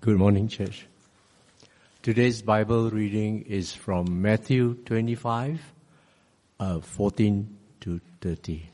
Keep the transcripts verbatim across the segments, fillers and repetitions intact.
Good morning, church. Today's Bible reading is from Matthew twenty-five, uh, fourteen to thirty.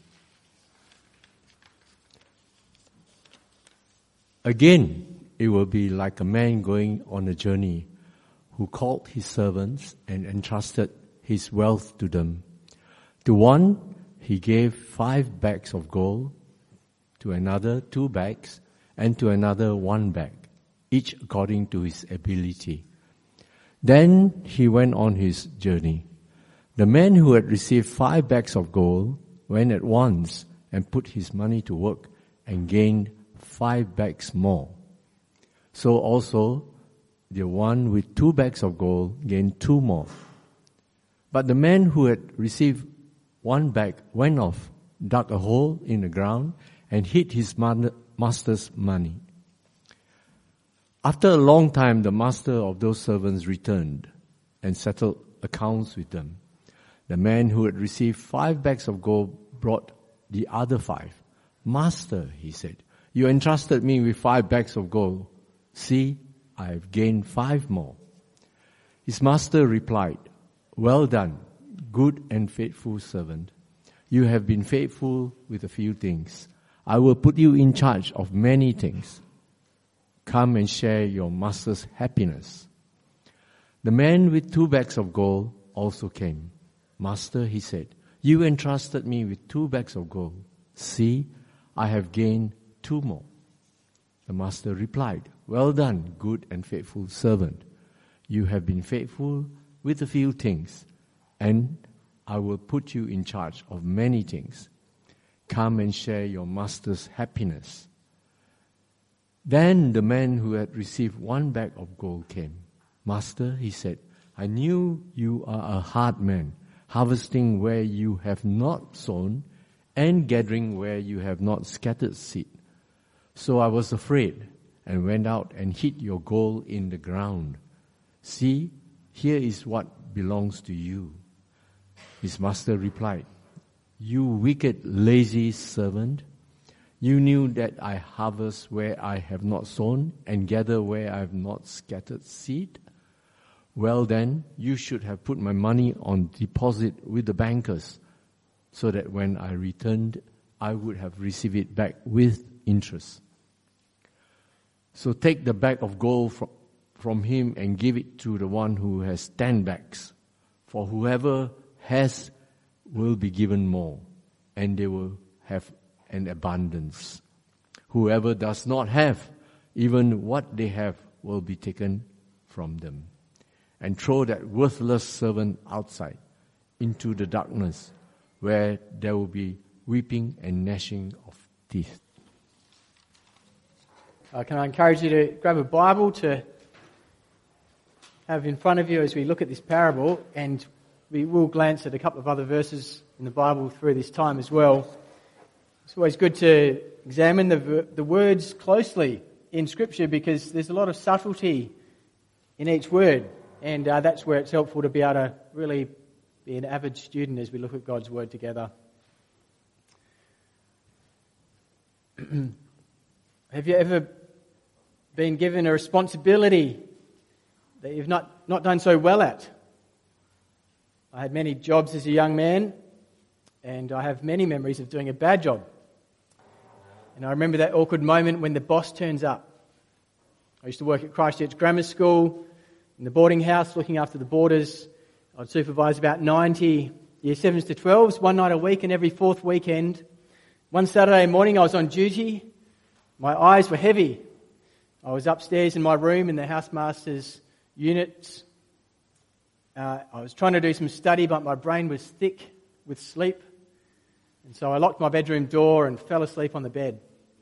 Again, it will be like a man going on a journey who called his servants and entrusted his wealth to them. To one, he gave five bags of gold, to another two bags, and to another one bag, each according to his ability. Then he went on his journey. The man who had received five bags of gold went at once and put his money to work and gained five bags more. So also the one with two bags of gold gained two more. But the man who had received one bag went off, dug a hole in the ground, and hid his master's money. After a long time, the master of those servants returned and settled accounts with them. The man who had received five bags of gold brought the other five. "Master," he said, "you entrusted me with five bags of gold. See, I have gained five more." His master replied, "Well done, good and faithful servant. You have been faithful with a few things. I will put you in charge of many things. Come and share your master's happiness." The man with two bags of gold also came. "Master," he said, "you entrusted me with two bags of gold. See, I have gained two more." The master replied, "Well done, good and faithful servant. You have been faithful with a few things, and I will put you in charge of many things. Come and share your master's happiness." Then the man who had received one bag of gold came. "Master," he said, "I knew you are a hard man, harvesting where you have not sown and gathering where you have not scattered seed. So I was afraid and went out and hid your gold in the ground. See, here is what belongs to you." His master replied, "You wicked, lazy servant. You knew that I harvest where I have not sown and gather where I have not scattered seed. Well then, you should have put my money on deposit with the bankers, so that when I returned, I would have received it back with interest. So take the bag of gold from, from him and give it to the one who has ten bags. For whoever has will be given more, and they will have an abundance. Whoever does not have, even what they have will be taken from them. And throw that worthless servant outside into the darkness, where there will be weeping and gnashing of teeth." Uh, can I encourage you to grab a Bible to have in front of you as we look at this parable, and we will glance at a couple of other verses in the Bible through this time as well. It's always good to examine the the words closely in Scripture, because there's a lot of subtlety in each word, and uh, that's where it's helpful to be able to really be an avid student as we look at God's Word together. Have you ever been given a responsibility that you've not, not done so well at? I had many jobs as a young man, and I have many memories of doing a bad job. And I remember that awkward moment when the boss turns up. I used to work at Christchurch Grammar School, in the boarding house, looking after the boarders. I'd supervise about ninety year sevens to twelves, one night a week and every fourth weekend. One Saturday morning I was on duty. My eyes were heavy. I was upstairs in my room in the housemaster's unit. Uh, I was trying to do some study, but my brain was thick with sleep. And so I locked my bedroom door and fell asleep on the bed.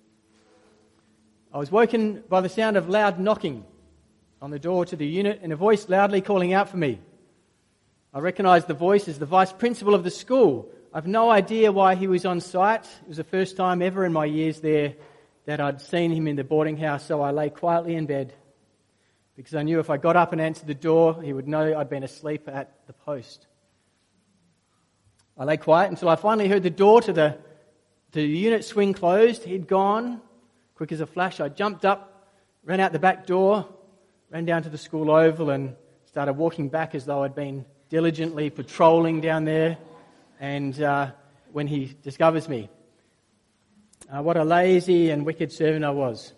I was woken by the sound of loud knocking on the door to the unit and a voice loudly calling out for me. I recognised the voice as the vice principal of the school. I've no idea why he was on site. It was the first time ever in my years there that I'd seen him in the boarding house, so I lay quietly in bed because I knew if I got up and answered the door, he would know I'd been asleep at the post. I lay quiet until I finally heard the door to the, to the unit swing closed. He'd gone. Quick as a flash, I jumped up, ran out the back door, ran down to the school oval and started walking back as though I'd been diligently patrolling down there. And uh, when he discovers me, uh, what a lazy and wicked servant I was.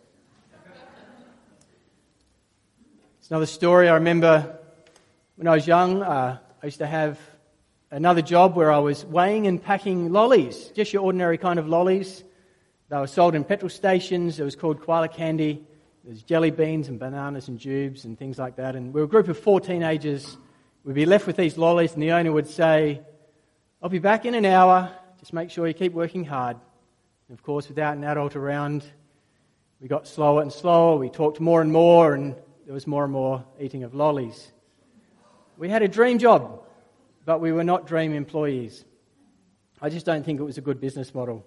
It's another story. I remember when I was young, uh, I used to have another job where I was weighing and packing lollies, just your ordinary kind of lollies. They were sold in petrol stations. It was called koala candy. There's jelly beans and bananas and jubes and things like that. And we were a group of four teenagers. We'd be left with these lollies and the owner would say, "I'll be back in an hour. Just make sure you keep working hard." And of course, without an adult around, we got slower and slower. We talked more and more, and there was more and more eating of lollies. We had a dream job, but we were not dream employees. I just don't think it was a good business model.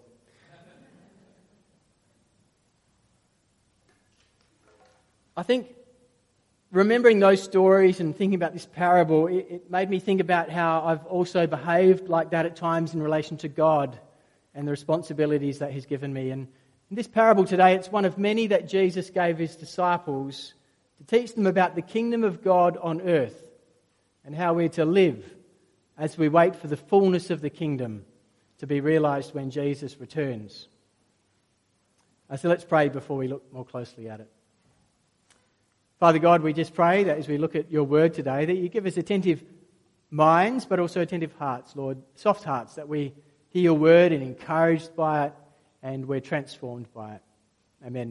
I think remembering those stories and thinking about this parable, it, it made me think about how I've also behaved like that at times in relation to God and the responsibilities that He's given me. And in this parable today, it's one of many that Jesus gave His disciples to teach them about the kingdom of God on earth and how we're to live as we wait for the fullness of the kingdom to be realised when Jesus returns. So let's pray before we look more closely at it. Father God, we just pray that as we look at your word today, that you give us attentive minds, but also attentive hearts, Lord, soft hearts, that we hear your word and encouraged by it, and we're transformed by it. Amen.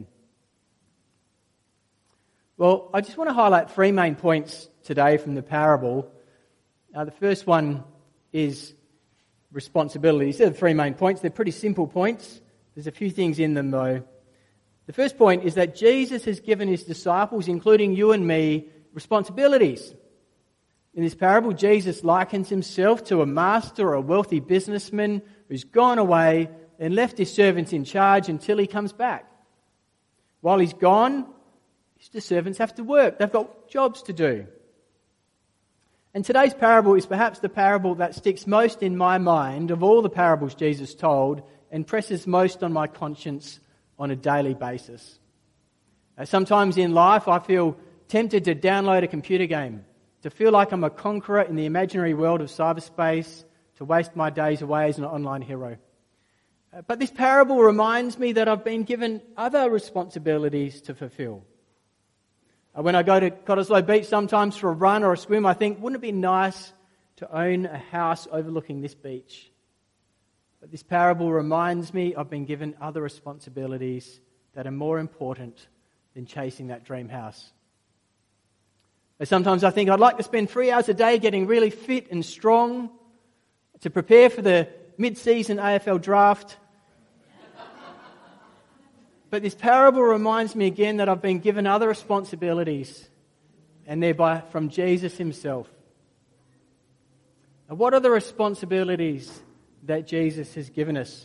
Well, I just want to highlight three main points today from the parable. Now, the first one is responsibility. These are the three main points. They're pretty simple points. There's a few things in them, though. The first point is that Jesus has given his disciples, including you and me, responsibilities. In this parable, Jesus likens himself to a master or a wealthy businessman who's gone away and left his servants in charge until he comes back. While he's gone, the servants have to work. They've got jobs to do. And today's parable is perhaps the parable that sticks most in my mind of all the parables Jesus told and presses most on my conscience on a daily basis. Uh, sometimes in life I feel tempted to download a computer game, to feel like I'm a conqueror in the imaginary world of cyberspace, to waste my days away as an online hero. Uh, but this parable reminds me that I've been given other responsibilities to fulfill. Uh, when I go to Cottesloe Beach sometimes for a run or a swim, I think, wouldn't it be nice to own a house overlooking this beach? But this parable reminds me I've been given other responsibilities that are more important than chasing that dream house. And sometimes I think I'd like to spend three hours a day getting really fit and strong to prepare for the mid-season A F L draft. But this parable reminds me again that I've been given other responsibilities, and thereby from Jesus himself. And what are the responsibilities that Jesus has given us?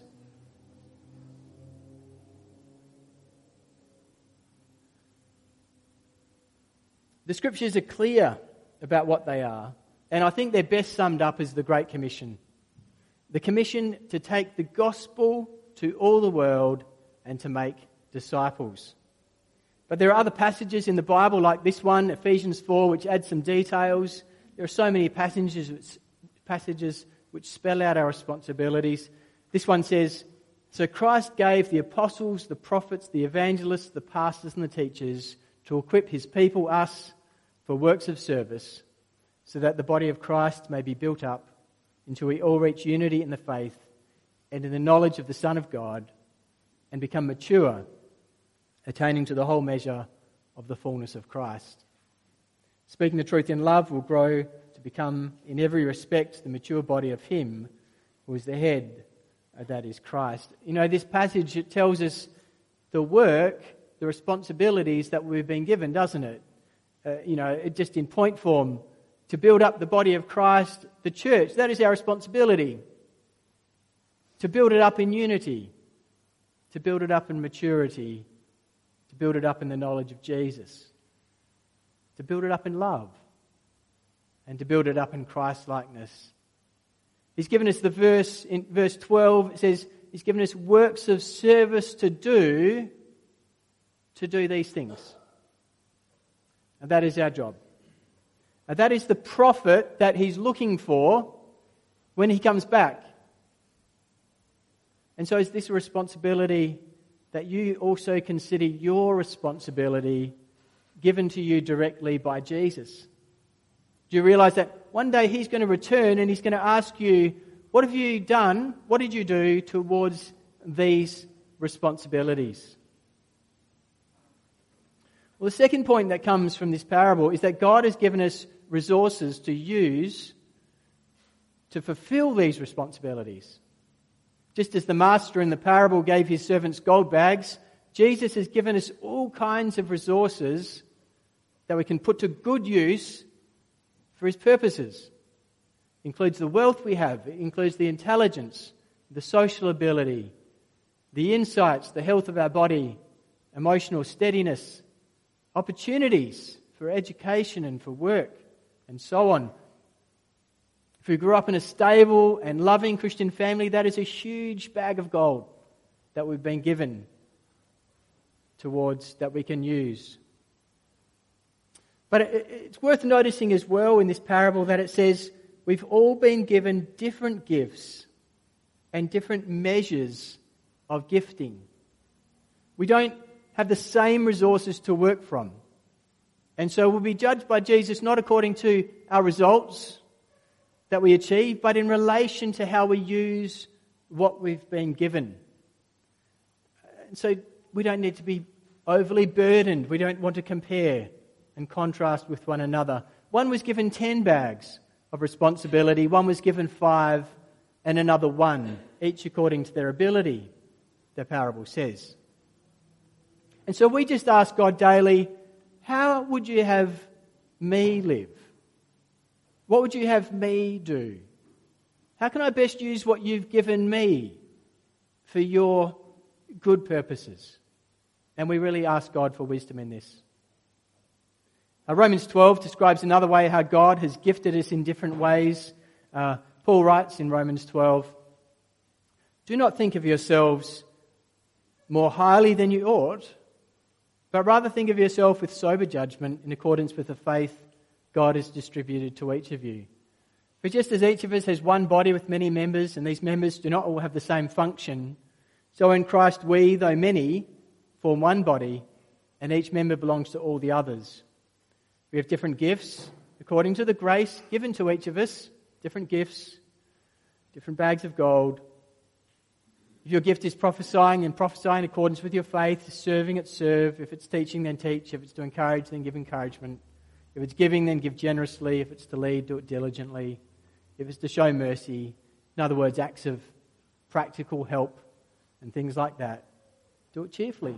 The scriptures are clear about what they are, and I think they're best summed up as the Great Commission. The commission to take the gospel to all the world and to make disciples. But there are other passages in the Bible like this one, Ephesians four, which adds some details. There are so many passages which, passages which spell out our responsibilities. This one says, "So Christ gave the apostles, the prophets, the evangelists, the pastors and the teachers to equip his people, us, for works of service, so that the body of Christ may be built up until we all reach unity in the faith and in the knowledge of the Son of God and become mature, attaining to the whole measure of the fullness of Christ." Speaking the truth in love will grow to become, in every respect, the mature body of him who is the head, that is Christ. You know, this passage, it tells us the work, the responsibilities that we've been given, doesn't it? Uh, you know, it just in point form, to build up the body of Christ, the church. That is our responsibility. To build it up in unity, to build it up in maturity, to build it up in the knowledge of Jesus, to build it up in love, and to build it up in Christ-likeness. He's given us the verse, in verse twelve, it says, he's given us works of service to do, to do these things. And that is our job. And that is the profit that he's looking for when he comes back. And so is this a responsibility that you also consider your responsibility given to you directly by Jesus? Do you realize that one day he's going to return and he's going to ask you, what have you done? What did you do towards these responsibilities? Well, the second point that comes from this parable is that God has given us resources to use to fulfill these responsibilities. Just as the master in the parable gave his servants gold bags, Jesus has given us all kinds of resources that we can put to good use for his purposes. It includes the wealth we have, it includes the intelligence, the social ability, the insights, the health of our body, emotional steadiness, opportunities for education and for work, and so on. If we grew up in a stable and loving Christian family, that is a huge bag of gold that we've been given towards, that we can use. But it's worth noticing as well in this parable that it says we've all been given different gifts and different measures of gifting. We don't have the same resources to work from. And so we'll be judged by Jesus not according to our results that we achieve, but in relation to how we use what we've been given. And so we don't need to be overly burdened. We don't want to compare and contrast with one another. One was given ten bags of responsibility, one was given five, and another one, each according to their ability, the parable says. And so we just ask God daily, how would you have me live? What would you have me do? How can I best use what you've given me for your good purposes? And we really ask God for wisdom in this. Uh, Romans twelve describes another way how God has gifted us in different ways. Uh, Paul writes in Romans twelve, "Do not think of yourselves more highly than you ought, but rather think of yourself with sober judgment in accordance with the faith God has distributed to each of you. For just as each of us has one body with many members, and these members do not all have the same function, so in Christ we, though many, form one body, and each member belongs to all the others. We have different gifts according to the grace given to each of us, different gifts, different bags of gold. If your gift is prophesying, then prophesy in accordance with your faith. Serving it, serve. If it's teaching, then teach. If it's to encourage, then give encouragement. If it's giving, then give generously. If it's to lead, do it diligently. If it's to show mercy, in other words, acts of practical help and things like that, do it cheerfully."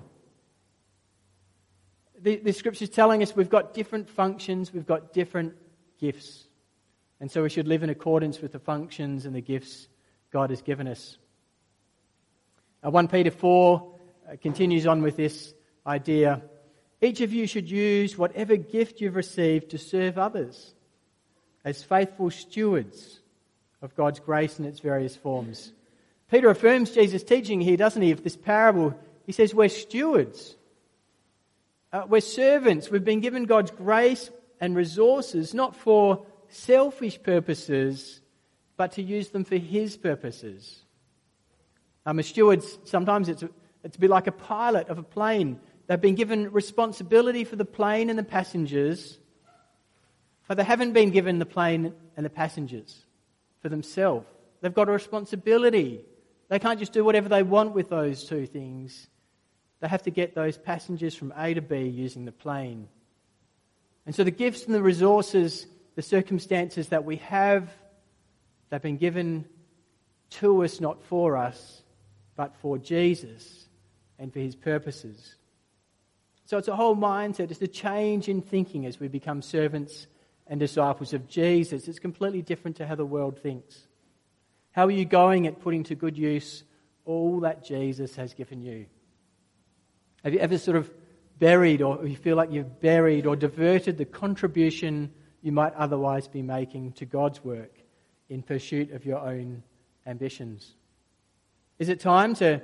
The, the Scripture's telling us we've got different functions, we've got different gifts. And so we should live in accordance with the functions and the gifts God has given us. Uh, First Peter four uh, continues on with this idea. Each of you should use whatever gift you've received to serve others as faithful stewards of God's grace in its various forms. Peter affirms Jesus' teaching here, doesn't he, of this parable. He says we're stewards. Uh, we're servants. We've been given God's grace and resources not for selfish purposes, but to use them for His purposes. Um, as stewards, sometimes it's a, it's a bit like a pilot of a plane. They've been given responsibility for the plane and the passengers, but they haven't been given the plane and the passengers for themselves. They've got a responsibility. They can't just do whatever they want with those two things. They have to get those passengers from A to B using the plane. And so the gifts and the resources, the circumstances that we have, they've been given to us, not for us, but for Jesus and for His purposes. So it's a whole mindset. It's a change in thinking as we become servants and disciples of Jesus. It's completely different to how the world thinks. How are you going at putting to good use all that Jesus has given you? Have you ever sort of buried, or you feel like you've buried or diverted the contribution you might otherwise be making to God's work in pursuit of your own ambitions? Is it time to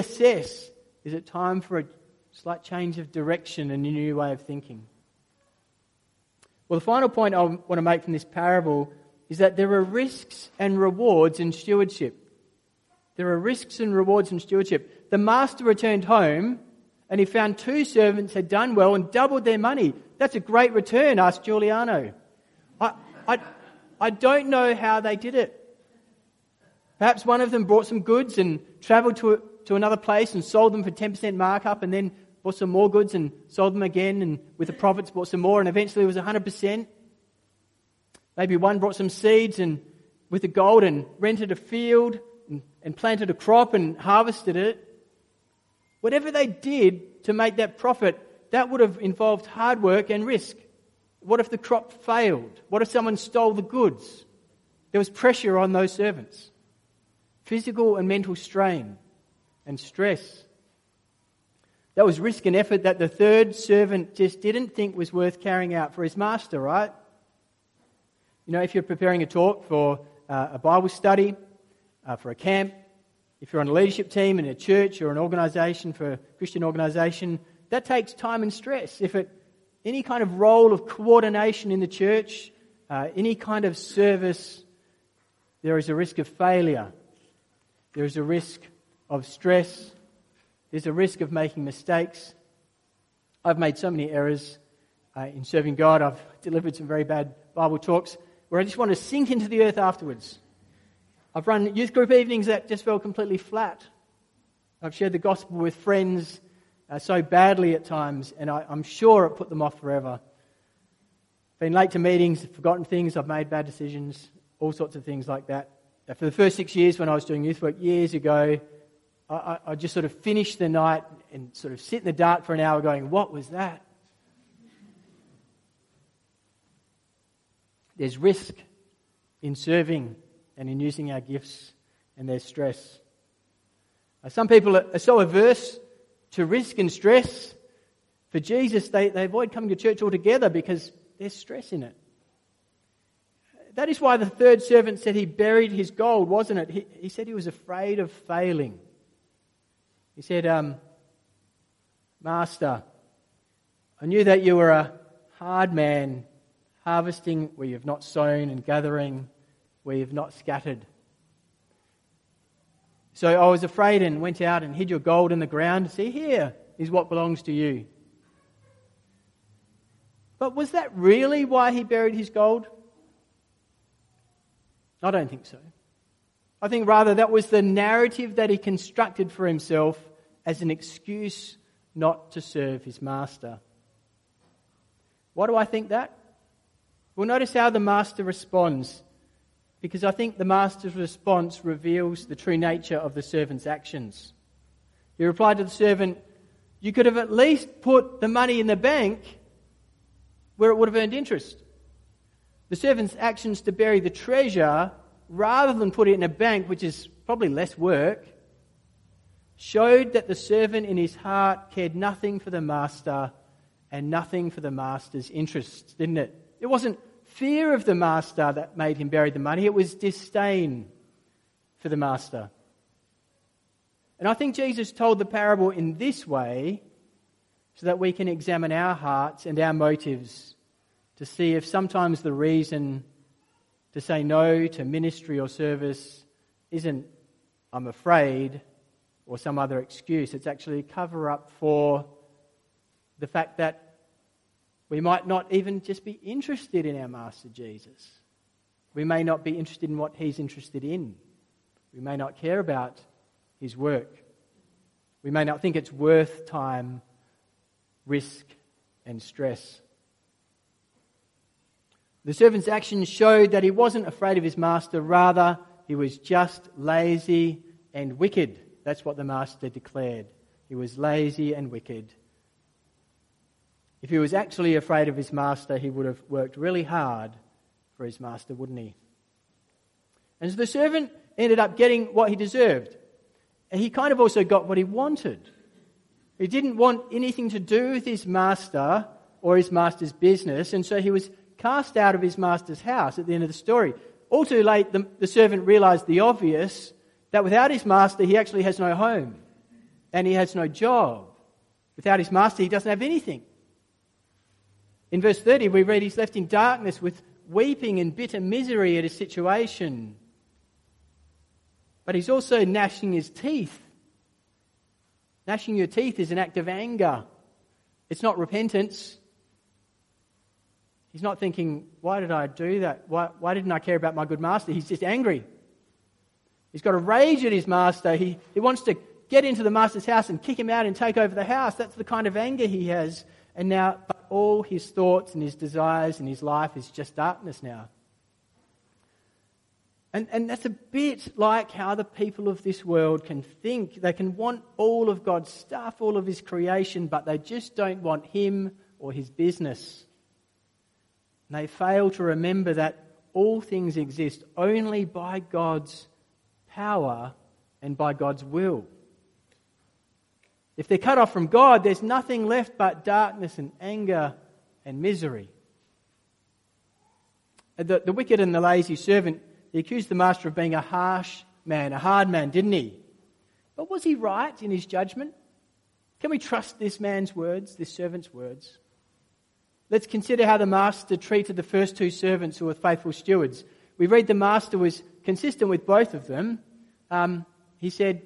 reassess? Is it time for a slight change of direction and a new way of thinking? Well, the final point I want to make from this parable is that there are risks and rewards in stewardship. There are risks and rewards in stewardship. The master returned home and he found two servants had done well and doubled their money. That's a great return, asked Giuliano. I, I, I don't know how they did it. Perhaps one of them brought some goods and travelled to, to another place and sold them for ten percent markup, and then bought some more goods and sold them again, and with the profits bought some more, and eventually it was one hundred percent. Maybe one brought some seeds and with the gold and rented a field and, and planted a crop and harvested it. Whatever they did to make that profit, that would have involved hard work and risk. What if the crop failed? What if someone stole the goods? There was pressure on those servants. Physical and mental strain and stress. That was risk and effort that the third servant just didn't think was worth carrying out for his master, right? You know, if you're preparing a talk for uh, a Bible study, uh, for a camp, if you're on a leadership team in a church or an organisation, for a Christian organisation, that takes time and stress. If it, any kind of role of coordination in the church, uh, any kind of service, there is a risk of failure. There is a risk of stress. There's a risk of making mistakes. I've made so many errors uh, in serving God. I've delivered some very bad Bible talks where I just want to sink into the earth afterwards. I've run youth group evenings that just fell completely flat. I've shared the gospel with friends uh, so badly at times, and I, I'm sure it put them off forever. Been late to meetings, forgotten things, I've made bad decisions, all sorts of things like that. Uh, for the first six years when I was doing youth work years ago, I, I, I just sort of finish the night and sort of sit in the dark for an hour going, what was that? There's risk in serving and in using our gifts, and there's stress. Uh, some people are, are so averse to risk and stress. For Jesus, they, they avoid coming to church altogether because there's stress in it. That is why the third servant said he buried his gold, wasn't it? He, he said he was afraid of failing. He said, um, Master, I knew that you were a hard man, harvesting where you have not sown and gathering where you have not scattered. So I was afraid and went out and hid your gold in the ground. See, here is what belongs to you. But was that really why he buried his gold? I don't think so. I think rather that was the narrative that he constructed for himself as an excuse not to serve his master. Why do I think that? Well, notice how the master responds, because I think the master's response reveals the true nature of the servant's actions. He replied to the servant, you could have at least put the money in the bank where it would have earned interest. The servant's actions to bury the treasure, rather than put it in a bank, which is probably less work, showed that the servant in his heart cared nothing for the master and nothing for the master's interests, didn't it? It wasn't fear of the master that made him bury the money, it was disdain for the master. And I think Jesus told the parable in this way so that we can examine our hearts and our motives to see if sometimes the reason to say no to ministry or service isn't I'm afraid or some other excuse. It's actually a cover-up for the fact that we might not even just be interested in our Master Jesus. We may not be interested in what he's interested in. We may not care about his work. We may not think it's worth time, risk, and stress. The servant's actions showed that he wasn't afraid of his master, rather he was just lazy and wicked. That's what the master declared. He was lazy and wicked. If he was actually afraid of his master, he would have worked really hard for his master, wouldn't he? And so the servant ended up getting what he deserved. And he kind of also got what he wanted. He didn't want anything to do with his master or his master's business, and so he was cast out of his master's house at the end of the story. All too late, the, the servant realized the obvious, that without his master, he actually has no home and he has no job. Without his master, he doesn't have anything. In verse thirty, we read he's left in darkness with weeping and bitter misery at his situation. But he's also gnashing his teeth. Gnashing your teeth is an act of anger. It's not repentance. He's not thinking, why did I do that? Why, why didn't I care about my good master? He's just angry. He's got a rage at his master. He, he wants to get into the master's house and kick him out and take over the house. That's the kind of anger he has. And now but all his thoughts and his desires and his life is just darkness now. And, and that's a bit like how the people of this world can think. They can want all of God's stuff, all of his creation, but they just don't want him or his business. And they fail to remember that all things exist only by God's power and by God's will. If they're cut off from God, there's nothing left but darkness and anger and misery. The, the wicked and the lazy servant, he accused the master of being a harsh man, a hard man, didn't he? But was he right in his judgment? Can we trust this man's words, this servant's words? Let's consider how the master treated the first two servants who were faithful stewards. We read the master was consistent with both of them. Um, he said,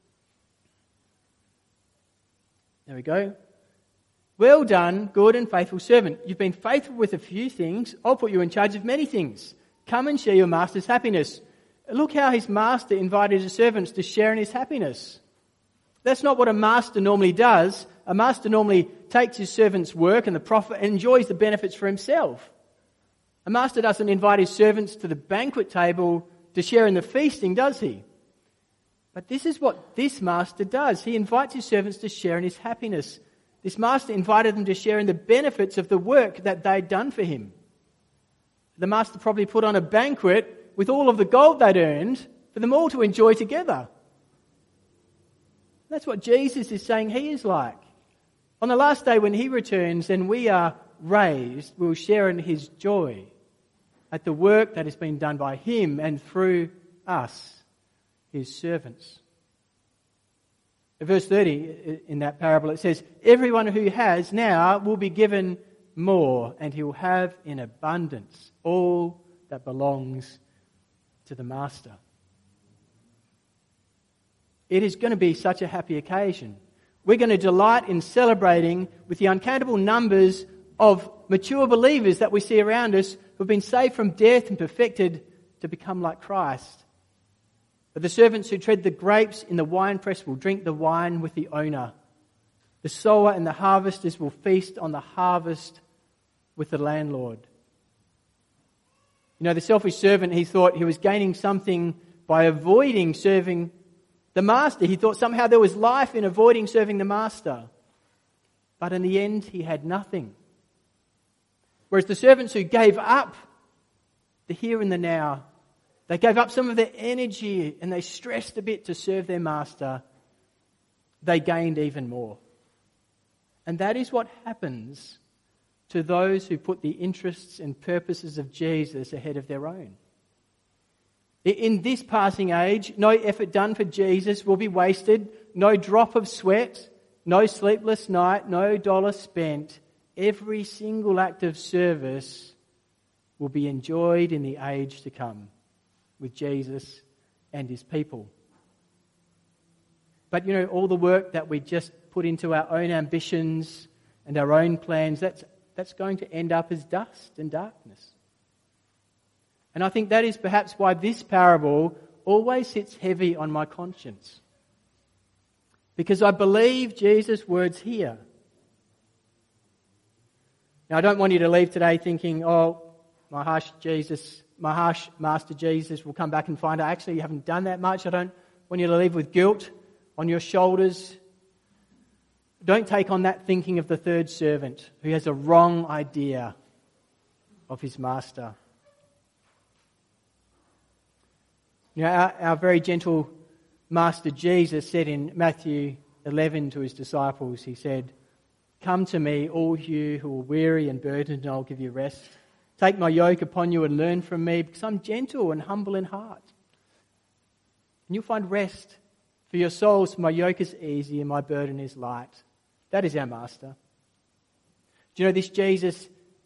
there we go. Well done, good and faithful servant. You've been faithful with a few things. I'll put you in charge of many things. Come and share your master's happiness. Look how his master invited his servants to share in his happiness. That's not what a master normally does. A master normally takes his servant's work and the profit and enjoys the benefits for himself. A master doesn't invite his servants to the banquet table to share in the feasting, does he? But this is what this master does. He invites his servants to share in his happiness. This master invited them to share in the benefits of the work that they'd done for him. The master probably put on a banquet with all of the gold they'd earned for them all to enjoy together. That's what Jesus is saying he is like. On the last day when he returns and we are raised, we'll share in his joy at the work that has been done by him and through us, his servants. In verse thirty in that parable it says, everyone who has now will be given more, and he will have in abundance all that belongs to the master. It is going to be such a happy occasion. We're going to delight in celebrating with the uncountable numbers of mature believers that we see around us who have been saved from death and perfected to become like Christ. But the servants who tread the grapes in the winepress will drink the wine with the owner. The sower and the harvesters will feast on the harvest with the landlord. You know, the selfish servant, he thought he was gaining something by avoiding serving the master. He thought somehow there was life in avoiding serving the master. But in the end, he had nothing. Whereas the servants who gave up the here and the now, they gave up some of their energy and they stressed a bit to serve their master, they gained even more. And that is what happens to those who put the interests and purposes of Jesus ahead of their own. In this passing age, no effort done for Jesus will be wasted, no drop of sweat, no sleepless night, no dollar spent. Every single act of service will be enjoyed in the age to come with Jesus and his people. But you know, all the work that we just put into our own ambitions and our own plans, that's that's going to end up as dust and darkness. And I think that is perhaps why this parable always sits heavy on my conscience. Because I believe Jesus' words here. Now, I don't want you to leave today thinking, oh, my harsh Jesus, my harsh Master Jesus will come back and find out, actually, you haven't done that much. I don't want you to leave with guilt on your shoulders. Don't take on that thinking of the third servant who has a wrong idea of his master. You know, our, our very gentle Master Jesus said in Matthew eleven to his disciples, he said, "Come to me, all you who are weary and burdened, and I'll give you rest. Take my yoke upon you and learn from me, because I'm gentle and humble in heart. And you'll find rest for your souls. My yoke is easy and my burden is light." That is our Master. Do you know this Jesus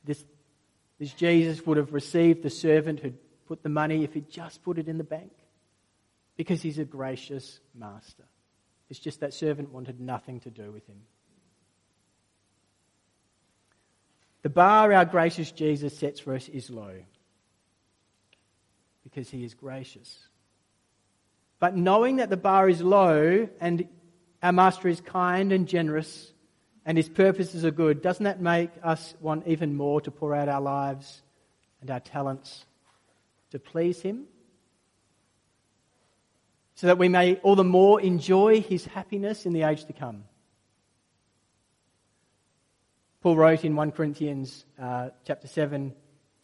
This, this Jesus would have received the servant who'd put the money if he'd just put it in the bank, because he's a gracious master. It's just that servant wanted nothing to do with him. The bar our gracious Jesus sets for us is low, because he is gracious. But knowing that the bar is low and our master is kind and generous and his purposes are good, doesn't that make us want even more to pour out our lives and our talents to please him? So that we may all the more enjoy his happiness in the age to come. Paul wrote in First Corinthians uh, chapter seven,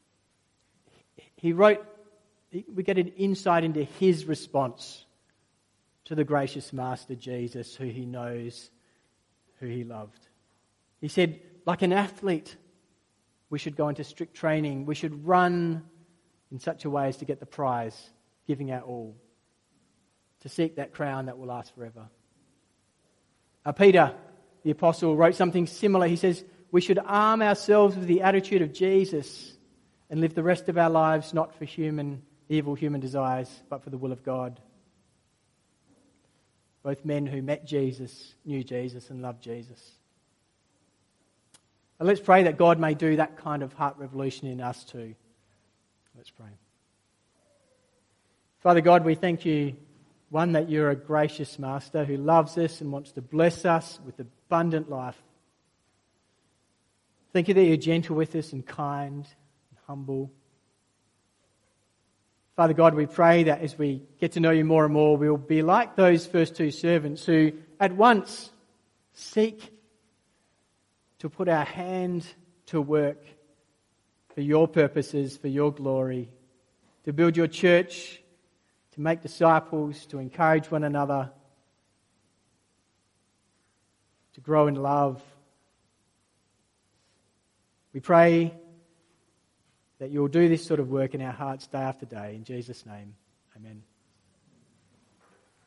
he wrote, we get an insight into his response to the gracious master Jesus, who he knows, who he loved. He said, like an athlete, we should go into strict training. We should run in such a way as to get the prize, giving our all, to seek that crown that will last forever. Uh, Peter, the apostle, wrote something similar. He says, we should arm ourselves with the attitude of Jesus and live the rest of our lives not for human, evil human desires, but for the will of God. Both men who met Jesus, knew Jesus and loved Jesus. And let's pray that God may do that kind of heart revolution in us too. Let's pray. Father God, we thank you, one, that you're a gracious master who loves us and wants to bless us with abundant life. Thank you that you're gentle with us and kind and humble. Father God, we pray that as we get to know you more and more, we'll be like those first two servants who at once seek to put our hand to work for your purposes, for your glory, to build your church, to make disciples, to encourage one another, to grow in love. We pray that you'll do this sort of work in our hearts day after day. In Jesus' name, amen.